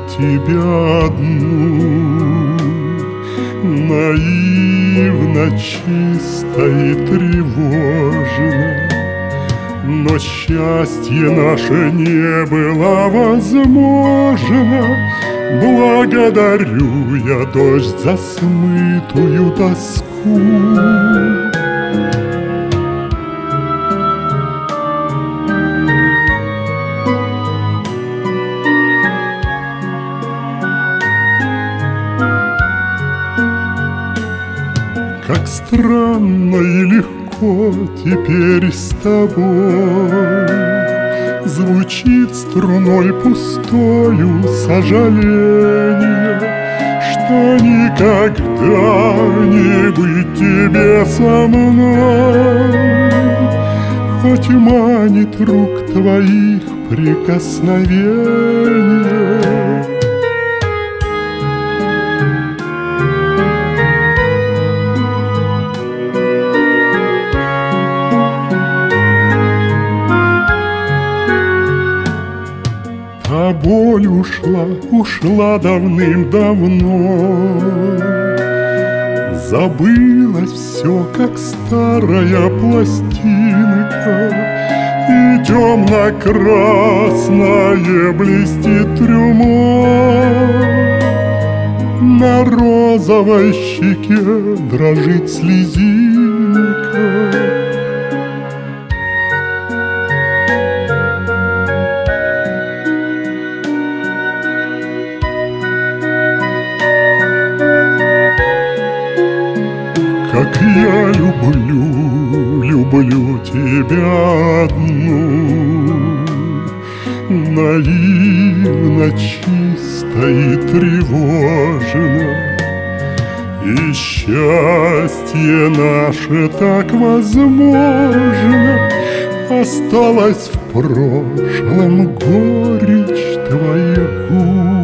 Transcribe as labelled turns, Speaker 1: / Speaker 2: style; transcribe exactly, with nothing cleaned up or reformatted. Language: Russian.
Speaker 1: тебя одну, наивно, чисто и тревожно. Но счастье наше не было возможно. Благодарю я дождь за смытую тоску. Как странно и легко теперь с тобой звучит струной пустою сожаление, что никогда не быть тебе со мной. Хоть манит рук твоих прикосновение, а боль ушла, ушла давным-давно. Забылось все, как старая пластинка, и темно-красное блестит трюмо. На розовой щеке дрожит слезинка. Как я люблю, люблю тебя одну, наивно, чисто и тревожно. И счастье наше так возможно. Осталась в прошлом горечь твоих губ.